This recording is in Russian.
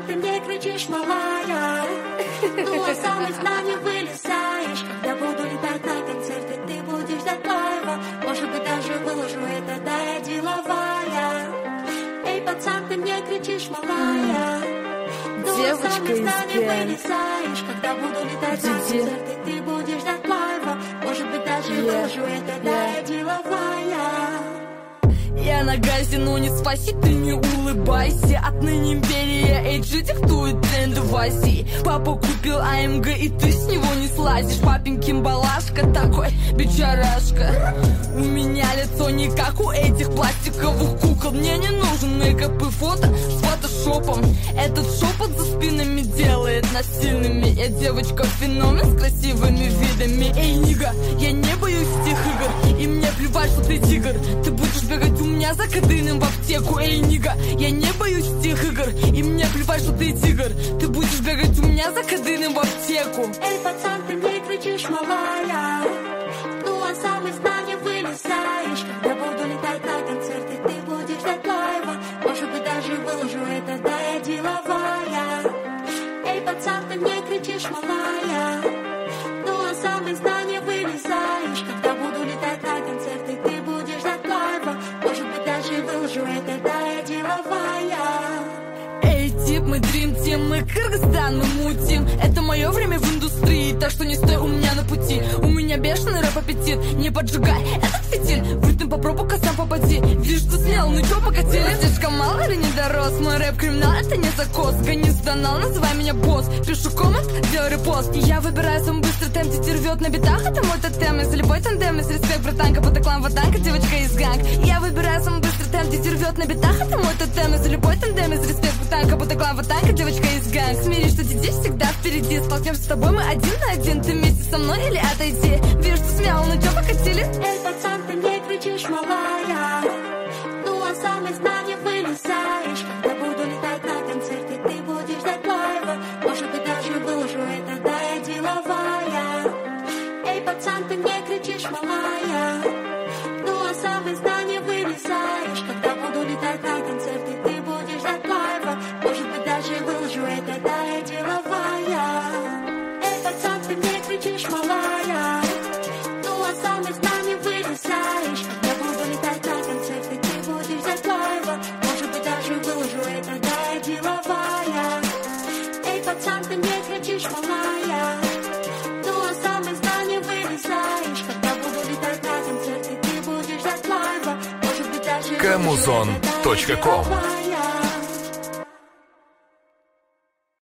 ты мне кричишь, малая. Ну а сам из сна не вылезаешь. Когда буду летать на концерты, ты будешь ждать лайва. Может быть, даже выложу это, да, я деловая. Эй, пацан, ты мне кричишь, малая. Девочка из Ген. Когда буду летать на концерты, ты будешь ждать лайва. Может быть, даже выложу это, да, я деловая. Я на газе, но не спаси, ты не улыбайся. Отныне империя AG диктует тренды в Азии. Папа купил АМГ, и ты с него не слазишь. Папенькин балашка такой, бичарашка. У меня лицо не как у этих пластиковых кукол. Мне не нужен мейкап и фото с фотошопом. Этот шепот за спинами делает нас сильными. Я девочка-феномен с красивыми видами. Эй, нига, я не боюсь этих игр, и мне плевать, что ты тигр. Ты будешь бегать у меня за кадыном в аптеку. Эй, нига, я не боюсь этих игр, и мне плевать, что ты тигр. Ты будешь бегать у меня за кадыном в аптеку. Эй, пацан, ты мне кричишь, малая. Ну а сам из сна не вылезаешь. Когда буду летать на концерты, ты будешь ждать лайва. Может быть, даже выложу это, да, я деловая. Эй, пацан, ты мне кричишь, малая. Ну а сам из сна не вылезаешь. Когда буду летать на концерты, ты будешь ждать лайва. Может быть, даже выложу это, да, я деловая. Эй, тип, мы Dream Team, мы Кыргызстан, мы мутим. Это мое время в индустрии, так что не стой у меня на пути. У меня бешеный рэп-аппетит, не поджигай этот фитиль. В ритм попробуй, сам попади. Вижу, что снял, ну чё покатили? Слишком мало или не дорос? Мой рэп-криминал, это не закос. Гони сдонал, называй меня босс. Пишу коммент, делай репост. И я выбираю самый быстрый темп, тетя рвет на битах. Это мой тотем, из любой тандем, из респект, братанка, потоклам, ватанка, девочка из ганг. Я выбираю самый быстрый темп, тетя рвет на битах. Это мой тотем, из любой тандем, из респект, братанка, потоклам, ватанка, девочка из ганг. Смирись, что детей всегда впереди. Столкнемся с тобой, мы один на один. Ты вместе со мной или отойди? Вижу, что смял, ну чё покатили? Эй, пацан, ты мне кричишь, малая. Ну а сам из сна не вылезаешь. Когда буду летать на концерты, ты будешь ждать лайва. Может быть, даже выложу это, да, я деловая. Эй, пацан, ты мне кричишь, малая. Ну а сам из сна не вылезаешь. Когда буду летать на концерты, ты будешь ждать лайва. Может быть, даже выложу это, да, я деловая. Эй, пацан, ты мне кричишь, малая. Ну а сам из сна не вылезаешь. Когда буду летать на концерты, ты будешь ждать лайва. Может быть, даже выложу это, да, я деловая. Эй, пацан, ты мне кричишь, малая. Ну а сам из сна не вылезаешь. Когда буду летать на концерты, ты будешь ждать лайва. Может быть, даже Камузон.ком